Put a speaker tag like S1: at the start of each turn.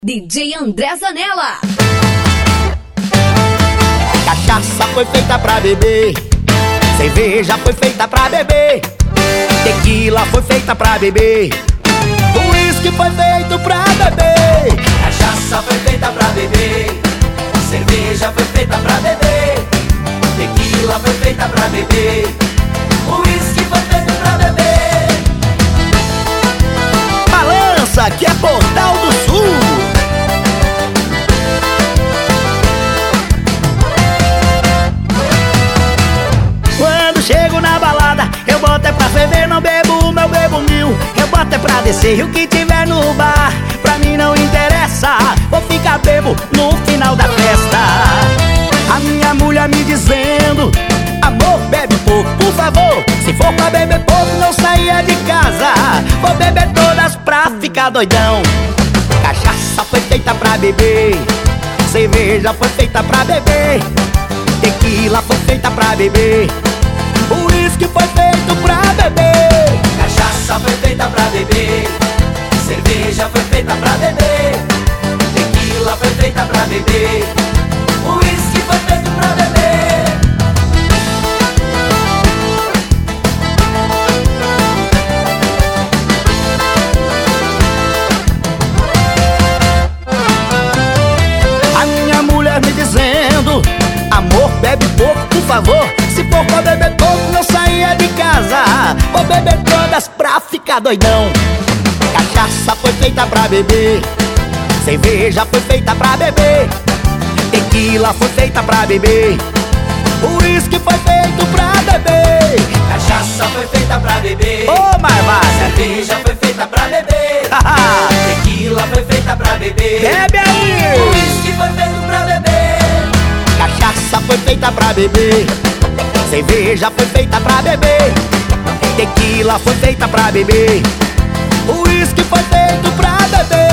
S1: DJ André Zanella.
S2: Cachaça foi feita pra beber, cerveja foi feita pra beber, tequila foi feita pra beber, uísque foi feito pra beber.
S3: Cachaça foi feita pra beber, cerveja foi feita pra beber, tequila foi feita pra beber, uísque foi feito pra beber.
S2: Balança, que é Portal do Sul. Quando chego na balada, eu boto é pra ferver, não bebo mil. Eu boto é pra descer e o que tiver no bar, pra mim não interessa, vou ficar bebo no final da festa. A minha mulher me dizendo: amor, bebe pouco, por favor. Se for pra beber pouco, não saia de casa, vou beber todas pra ficar doidão. Cachaça foi feita pra beber, cerveja foi feita pra beber, tequila foi feita pra beber, uísque foi feito pra beber.
S3: Cachaça foi feita pra beber, cerveja foi feita pra beber, tequila foi feita pra beber, uísque foi feito pra beber.
S2: A minha mulher me dizendo: amor, bebe pouco, por favor. Se for pra beber pouco, não saia de casa, vou beber todas pra ficar doidão. Cachaça foi feita pra beber, cerveja foi feita pra beber, tequila foi feita pra beber, uísque foi feito pra beber.
S3: Cachaça foi feita pra beber,
S2: Ô, Marvada,
S3: cerveja foi feita pra beber, tequila foi feita pra beber,
S2: bebe aí!
S3: uísque foi feito pra beber.
S2: Cachaça foi feita pra beber, cerveja foi feita pra beber, tequila foi feita pra beber, uísque foi feito pra beber.